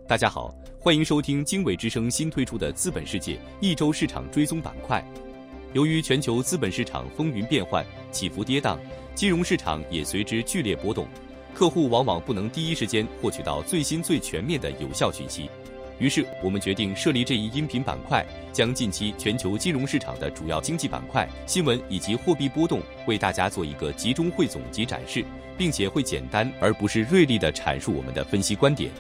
大家好，欢迎收听经纬之声新推出的资本世界一周市场追踪板块。由于全球资本市场风云变幻，起伏跌宕，金融市场也随之剧烈波动，客户往往不能第一时间获取到最新最全面的有效讯息。于是我们决定设立这一音频板块，将近期全球金融市场的主要经济板块、新闻以及货币波动为大家做一个集中汇总及展示，并且会简单而不是锐利地阐述我们的分析观点。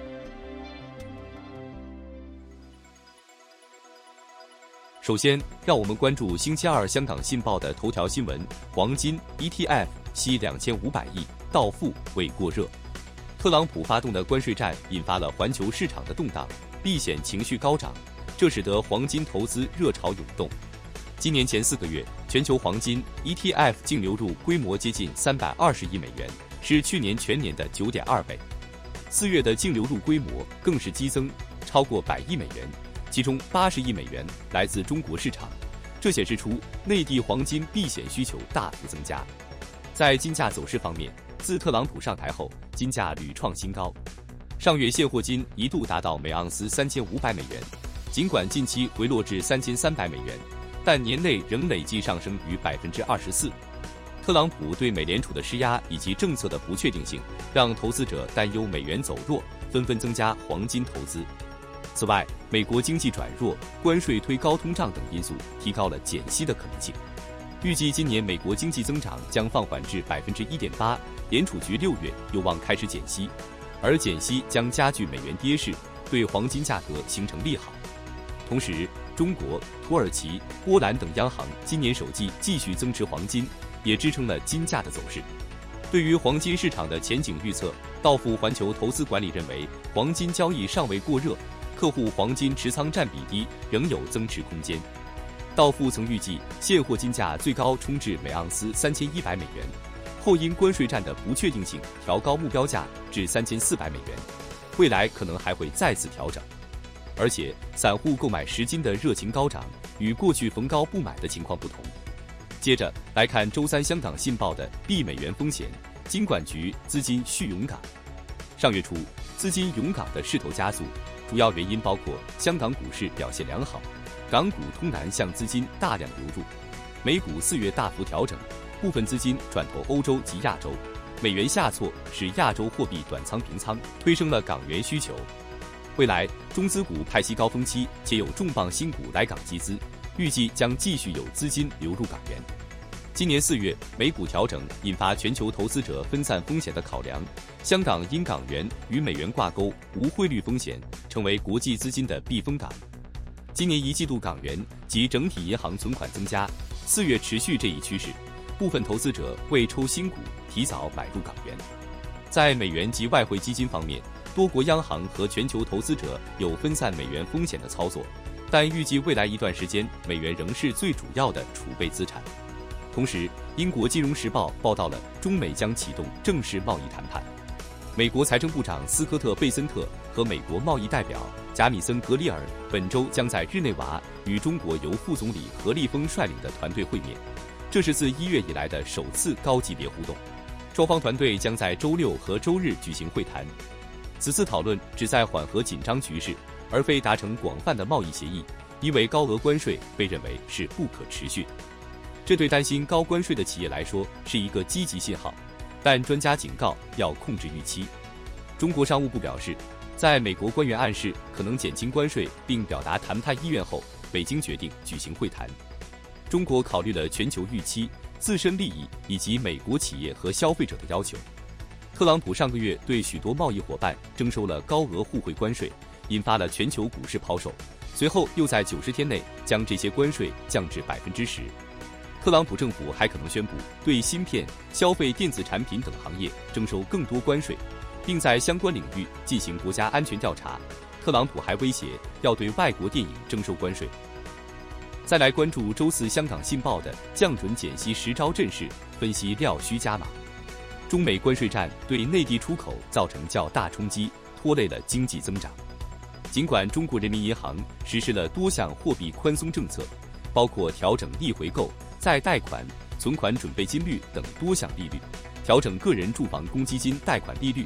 首先，让我们关注星期二香港信报的头条新闻：黄金 ETF 吸2500亿，到付未过热。特朗普发动的关税战引发了环球市场的动荡，避险情绪高涨，这使得黄金投资热潮涌动。今年前4个月，全球黄金 ETF 净流入规模接近320亿美元，是去年全年的9.2倍。4月的净流入规模更是激增，超过100亿美元。其中80亿美元来自中国市场，这显示出内地黄金避险需求大幅增加。在金价走势方面，自特朗普上台后，金价屡创新高。上月现货金一度达到每盎司3500美元，尽管近期回落至3300美元，但年内仍累计上升逾24%。特朗普对美联储的施压以及政策的不确定性，让投资者担忧美元走弱，纷纷增加黄金投资。此外，美国经济转弱、关税推高通胀等因素提高了减息的可能性。预计今年美国经济增长将放缓至1.8%，联储局6月有望开始减息，而减息将加剧美元跌势，对黄金价格形成利好。同时，中国、土耳其、波兰等央行今年首季继续增持黄金，也支撑了金价的走势。对于黄金市场的前景预测，道富环球投资管理认为，黄金交易尚未过热，客户黄金持仓占比低，仍有增持空间。道富曾预计现货金价最高冲至每盎司3100美元，后因关税战的不确定性调高目标价至3400美元，未来可能还会再次调整。而且散户购买实金的热情高涨，与过去逢高不买的情况不同。接着来看周三香港信报的避美元风险，金管局资金续涌港。上月初，资金涌港的势头加速，主要原因包括香港股市表现良好，港股通南向资金大量流入，美股4月大幅调整，部分资金转投欧洲及亚洲，美元下挫使亚洲货币短仓平仓，推升了港元需求。未来中资股派息高峰期，且有重磅新股来港集资，预计将继续有资金流入港元。今年4月，美股调整引发全球投资者分散风险的考量，香港因港元与美元挂钩，无汇率风险，成为国际资金的避风港。今年1季度港元及整体银行存款增加，4月持续这一趋势，部分投资者为抽新股提早买入港元。在美元及外汇基金方面，多国央行和全球投资者有分散美元风险的操作，但预计未来一段时间，美元仍是最主要的储备资产。同时，英国金融时报报道了中美将启动正式贸易谈判。美国财政部长斯科特·贝森特和美国贸易代表贾米森·格里尔本周将在日内瓦与中国由副总理何立峰率领的团队会面，这是自1月以来的首次高级别互动。双方团队将在周6和周日举行会谈。此次讨论旨在缓和紧张局势，而非达成广泛的贸易协议，因为高额关税被认为是不可持续的。这对担心高关税的企业来说是一个积极信号，但专家警告要控制预期。中国商务部表示，在美国官员暗示可能减轻关税并表达谈判意愿后，北京决定举行会谈。中国考虑了全球预期、自身利益以及美国企业和消费者的要求。特朗普上个月对许多贸易伙伴征收了高额互惠关税，引发了全球股市抛售，随后又在90天内将这些关税降至10%。特朗普政府还可能宣布对芯片、消费电子产品等行业征收更多关税，并在相关领域进行国家安全调查。特朗普还威胁要对外国电影征收关税。再来关注周四香港信报的降准减息10招阵势，分析料需加码。中美关税战对内地出口造成较大冲击，拖累了经济增长。尽管中国人民银行实施了多项货币宽松政策，包括调整逆回购、再贷款、存款准备金率等多项利率，调整个人住房公积金贷款利率，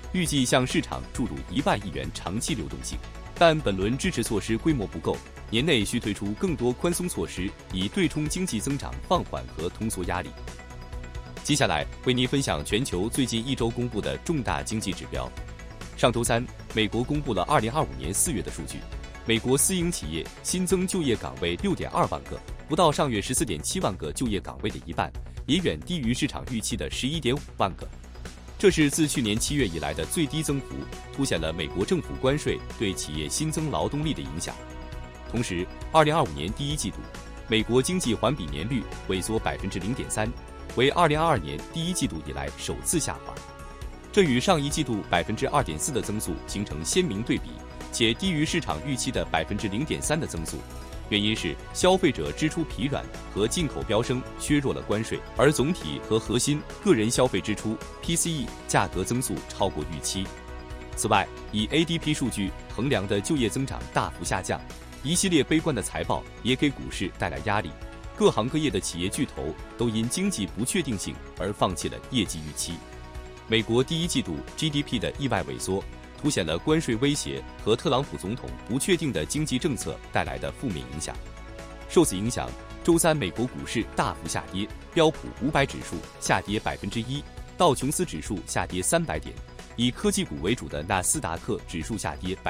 预计向市场注入1万亿元长期流动性。但本轮支持措施规模不够，年内需推出更多宽松措施，以对冲经济增长放缓和通缩压力。接下来为您分享全球最近一周公布的重大经济指标。上周三，美国公布了2025年4月的数据，美国私营企业新增就业岗位6.2万个，不到上月14.7万个就业岗位的一半，也远低于市场预期的11.5万个。这是自去年7月以来的最低增幅，凸显了美国政府关税对企业新增劳动力的影响。同时，2025年第一季度，美国经济环比年率萎缩0.3%，为2022年第一季度以来首次下滑。这与上一季度2.4%的增速形成鲜明对比，且低于市场预期的0.3%的增速。原因是消费者支出疲软和进口飙升削弱了关税，而总体和核心个人消费支出 PCE 价格增速超过预期。此外，以 ADP 数据衡量的就业增长大幅下降，一系列悲观的财报也给股市带来压力，各行各业的企业巨头都因经济不确定性而放弃了业绩预期。美国第一季度 GDP 的意外萎缩，凸显了关税威胁和特朗普总统不确定的经济政策带来的负面影响。受此影响，周三美国股市大幅下跌，标普500指数下跌1%，道琼斯指数下跌300点，以科技股为主的纳斯达克指数下跌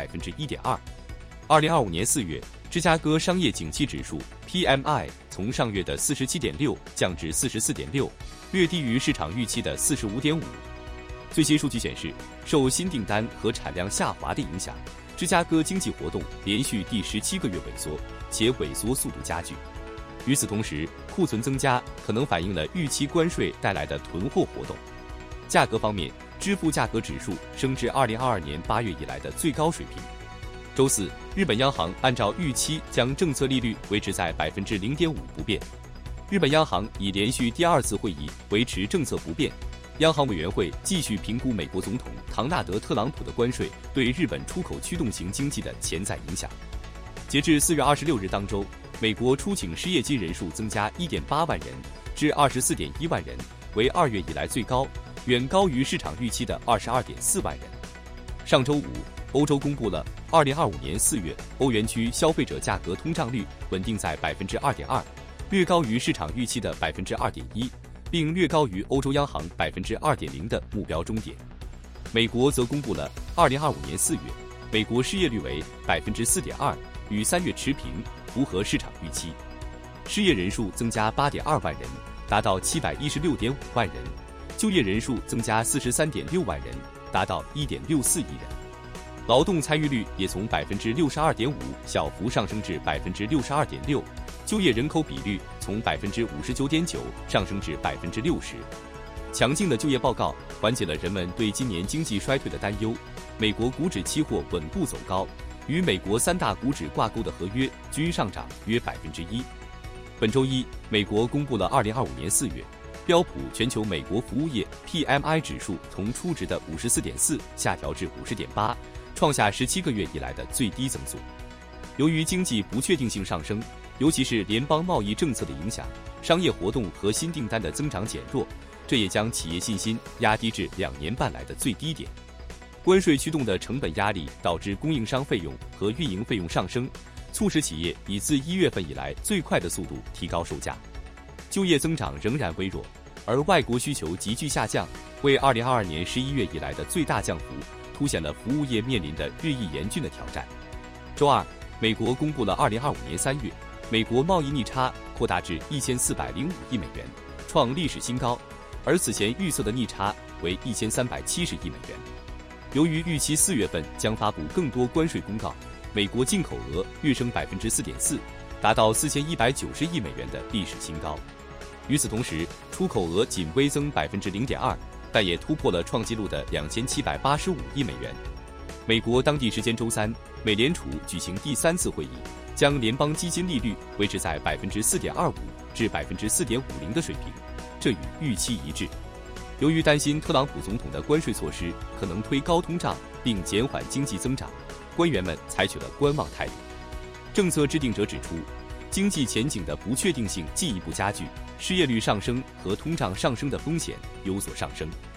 1.2%。2025年4月，芝加哥商业景气指数 PMI 从上月的47.6降至44.6，略低于市场预期的45.5。最新数据显示，受新订单和产量下滑的影响，芝加哥经济活动连续第17个月萎缩，且萎缩速度加剧。与此同时，库存增加可能反映了预期关税带来的囤货活动。价格方面，支付价格指数升至2022年8月以来的最高水平。周四，日本央行按照预期将政策利率维持在0.5%不变。日本央行已连续第2次会议维持政策不变。央行委员会继续评估美国总统唐纳德·特朗普的关税对日本出口驱动型经济的潜在影响。截至4月26日当周，美国出请失业金人数增加1.8万人至24.1万人，为2月以来最高，远高于市场预期的22.4万人。上周五，欧洲公布了2025年4月欧元区消费者价格通胀率稳定在2.2%，略高于市场预期的2.1%。并略高于欧洲央行2.0%的目标终点。美国则公布了2025年4月美国失业率为4.2%，与3月持平，符合市场预期。失业人数增加8.2万人，达到716.5万人；就业人数增加43.6万人，达到1.64亿人。劳动参与率也从62.5%小幅上升至62.6%，就业人口比率从59.9%上升至60%。强劲的就业报告缓解了人们对今年经济衰退的担忧。美国股指期货稳步走高，与美国3大股指挂钩的合约均上涨约1%。本周一，美国公布了2025年4月标普全球美国服务业 PMI 指数从初值的54.4下调至50.8，创下17个月以来的最低增速。由于经济不确定性上升，尤其是联邦贸易政策的影响，商业活动和新订单的增长减弱，这也将企业信心压低至2年半来的最低点。关税驱动的成本压力导致供应商费用和运营费用上升，促使企业以自1月份以来最快的速度提高售价。就业增长仍然微弱，而外国需求急剧下降，为2022年11月以来的最大降幅，凸显了服务业面临的日益严峻的挑战。周二，美国公布了2025年3月美国贸易逆差扩大至1405亿美元，创历史新高，而此前预测的逆差为1370亿美元。由于预期4月份将发布更多关税公告，美国进口额跃升4.4%，达到4190亿美元的历史新高。与此同时，出口额仅微增0.2%，但也突破了创纪录的2785亿美元。美国当地时间周三，美联储举行第3次会议，将联邦基金利率维持在4.25%至4.50%的水平，这与预期一致。由于担心特朗普总统的关税措施可能推高通胀并减缓经济增长，官员们采取了观望态度。政策制定者指出，经济前景的不确定性进一步加剧，失业率上升和通胀上升的风险有所上升。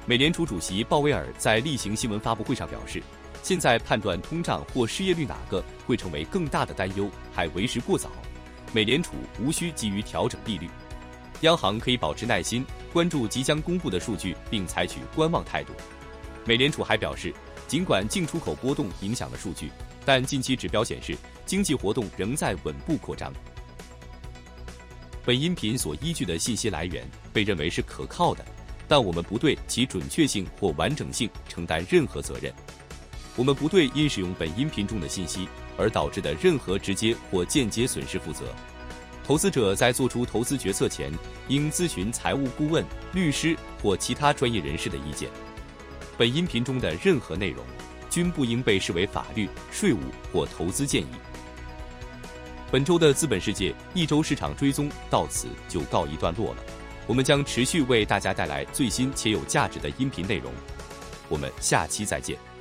美联储主席鲍威尔在例行新闻发布会上表示，现在判断通胀或失业率哪个会成为更大的担忧还为时过早，美联储无需急于调整利率，央行可以保持耐心，关注即将公布的数据并采取观望态度。美联储还表示，尽管进出口波动影响了数据，但近期指标显示经济活动仍在稳步扩张。本音频所依据的信息来源被认为是可靠的，但我们不对其准确性或完整性承担任何责任。我们不对因使用本音频中的信息而导致的任何直接或间接损失负责。投资者在做出投资决策前，应咨询财务顾问、律师或其他专业人士的意见。本音频中的任何内容均不应被视为法律、税务或投资建议。本周的资本世界一周市场追踪到此就告一段落了，我们将持续为大家带来最新且有价值的音频内容。我们下期再见。